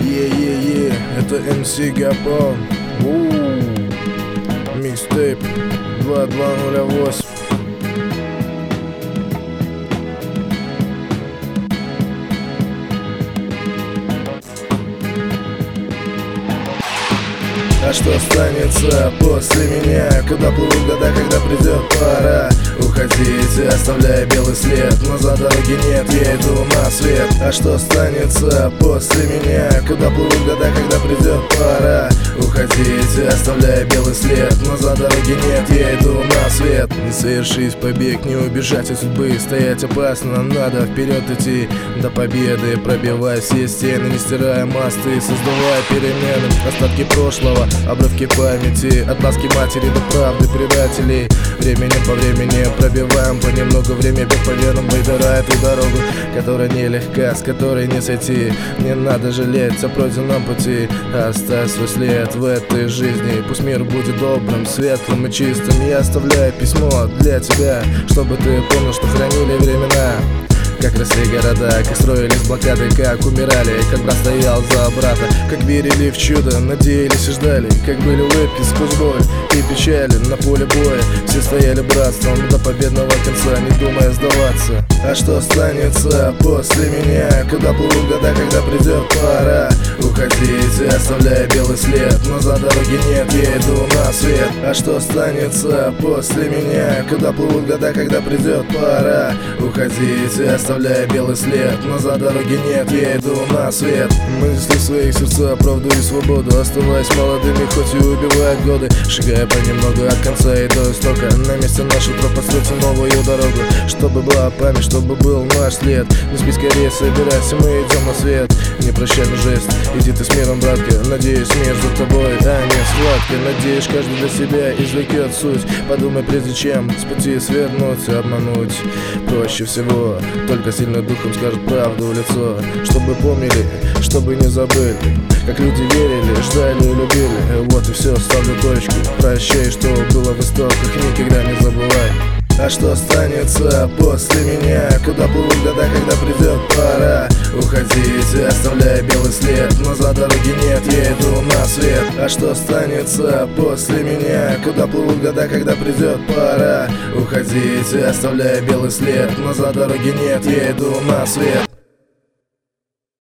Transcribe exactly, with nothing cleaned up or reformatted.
Е-е-е, это эм си Гапон. Микстейп два два ноль восемь. А что останется после меня? Куда плывут года, когда придет пора уходить, оставляя белый след? Назад дороги нет, я иду на свет. А что останется после меня? Куда плывут года, когда придет пора уходить, оставляя белый след? Назад дороги нет, я иду на свет. Не совершить побег, не убежать от судьбы. Стоять опасно, надо вперед идти до победы, пробивая все стены, не стирая мосты, создавая перемены. Остатки прошлого, обрывки памяти, от ласки матери до правды предателей. Временем по времени пробиваем понемногу, время бег по венам выбирает ту дорогу, которая нелегка, с которой не сойти. Не надо жалеть о пройденном пути, оставь свой след в этой жизни. Пусть мир будет добрым, светлым и чистым. Я оставляю письмо для тебя, чтобы ты помнил, что хранили времена. Как росли города, как строились блокады, как умирали, как брат стоял за брата, как верили в чудо, надеялись и ждали, как были улыбки сквозь боль и печали на поле боя. Все стояли братством до победного конца, не думая сдаваться. А что останется после меня? Куда плывут года, когда придет пора уходить, оставляя белый след? Назад дороги нет, я иду на свет. А что останется после меня? Куда плывут года, когда придет пора уходить, оставляя белый след? Назад дороги нет, я иду на свет. Мы несли в своих сердцах правду и свободу, оставаясь молодыми, хоть и убивают годы, шагая понемногу от конца и до истока. На месте нашей троп построить новую дорогу, чтобы была память, чтобы был наш след. Не спи скорее, собирайся, мы идем на свет. Не прощальный жест, иди ты с миром, братка. Надеюсь, мир за тобой, а не сладко. Надеюсь, каждый для себя извлекет суть. Подумай, прежде чем с пути свернуть, обмануть проще всего. Только сильным духом скажет правду в лицо, чтобы помнили, чтобы не забыли, как люди верили, ждали и любили. Вот и все, ставлю точку. Прощай, что было в истоках, никогда не забывай. А что останется после меня? Куда плывут года, когда придет пора уходить, оставляя белый след? Назад дороги нет, я иду на свет. А что останется после меня? Куда плывут года, когда придет пора уходить, оставляя белый след? Назад дороги нет, я иду на свет.